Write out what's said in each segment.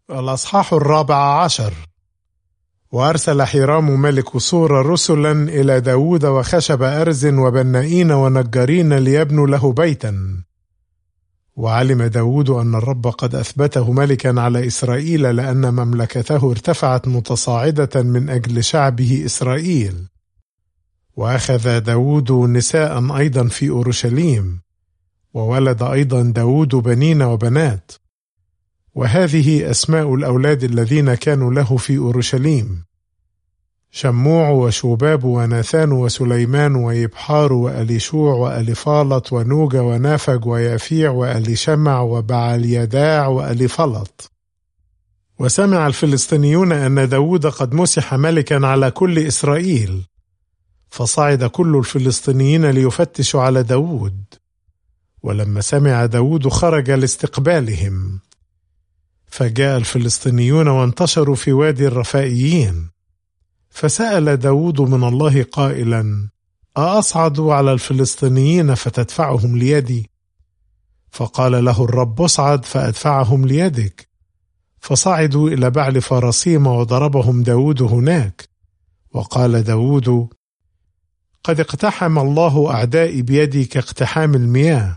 الأصحاح 14. وأرسل حيرام ملك سور رسلا إلى داود وخشب أرز وبنائين ونجارين ليبنوا له بيتا. وعلم داود أن الرب قد أثبته ملكا على إسرائيل، لأن مملكته ارتفعت متصاعدة من أجل شعبه إسرائيل. وأخذ داود نساء أيضا في أورشليم، وولد أيضا داود بنين وبنات. وهذه أسماء الأولاد الذين كانوا له في أورشليم: شموع وشوباب وناثان وسليمان ويبحار وأليشوع وأليفالط ونوج ونافج ويافيع وأليشمع وبعليداع وأليفلط. وسمع الفلسطينيون أن داود قد مسح ملكا على كل إسرائيل، فصعد كل الفلسطينيين ليفتشوا على داود. ولما سمع داود خرج لاستقبالهم، فجاء الفلسطينيون وانتشروا في وادي الرفائيين. فسأل داود من الله قائلا: أصعد على الفلسطينيين فتدفعهم ليدي؟ فقال له الرب: اصعد فأدفعهم ليدك. فصعدوا إلى بعل فرسيم وضربهم داود هناك. وقال داود: قد اقتحم الله أعدائي بيدي كاقتحام المياه.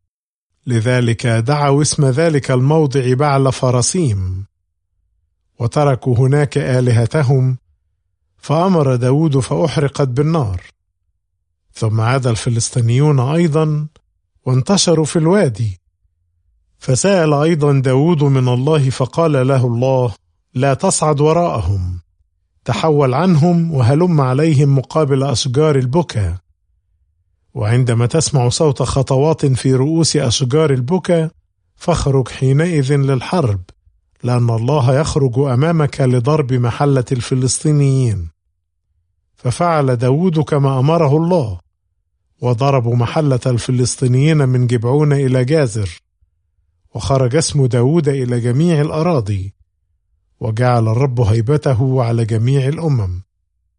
لذلك دعوا اسم ذلك الموضع بعل فرسيم، وتركوا هناك آلهتهم. فأمر داود فأحرقت بالنار. ثم عاد الفلسطينيون أيضا وانتشروا في الوادي. فسأل أيضا داود من الله، فقال له الله: لا تصعد وراءهم، تحول عنهم وهلم عليهم مقابل أشجار البكا. وعندما تسمع صوت خطوات في رؤوس أشجار البكا فاخرج حينئذ للحرب، لأن الله يخرج أمامك لضرب محلة الفلسطينيين. ففعل داود كما أمره الله، وضربوا محلة الفلسطينيين من جبعون إلى جازر. وخرج اسم داود إلى جميع الأراضي، وجعل الرب هيبته على جميع الأمم.